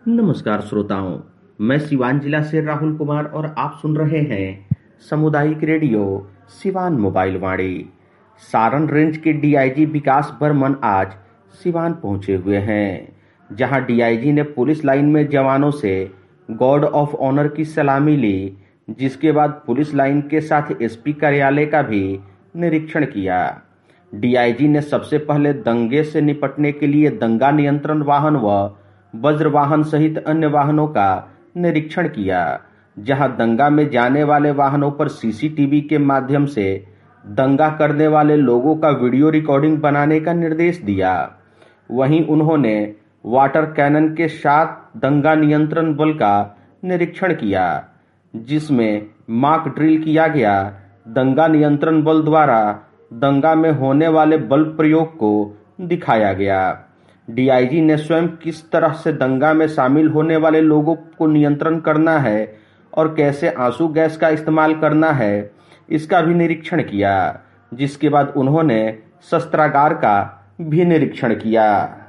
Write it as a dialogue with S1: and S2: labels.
S1: नमस्कार श्रोताओं, मैं सिवान जिला से राहुल कुमार और आप सुन रहे हैं सामुदायिक radio Siwan mobile Vani. Saran range के डीआईजी विकास बर्मन आज सिवान पहुंचे हुए हैं, जहां डीआईजी ने पुलिस लाइन में जवानों से गार्ड ऑफ ऑनर की सलामी ली, जिसके बाद पुलिस लाइन के साथ एसपी कार्यालय का भी निरीक्षण किया। डीआईजी ने सबसे पहले दंगे से निपटने के लिए दंगा नियंत्रण वाहन व वज्र वाहन सहित अन्य वाहनों का निरीक्षण किया, जहां दंगा में जाने वाले वाहनों पर सीसीटीवी के माध्यम से दंगा करने वाले लोगों का वीडियो रिकॉर्डिंग बनाने का निर्देश दिया। वहीं उन्होंने वाटर कैनन के साथ दंगा नियंत्रण बल का निरीक्षण किया, जिसमें मॉक ड्रिल किया गया। दंगा नियंत्रण बल द्वारा दंगा में होने वाले बल प्रयोग को दिखाया गया। डीआईजी ने स्वयं किस तरह से दंगा में शामिल होने वाले लोगों को नियंत्रण करना है और कैसे आंसू गैस का इस्तेमाल करना है, इसका भी निरीक्षण किया, जिसके बाद उन्होंने शस्त्रागार का भी निरीक्षण किया।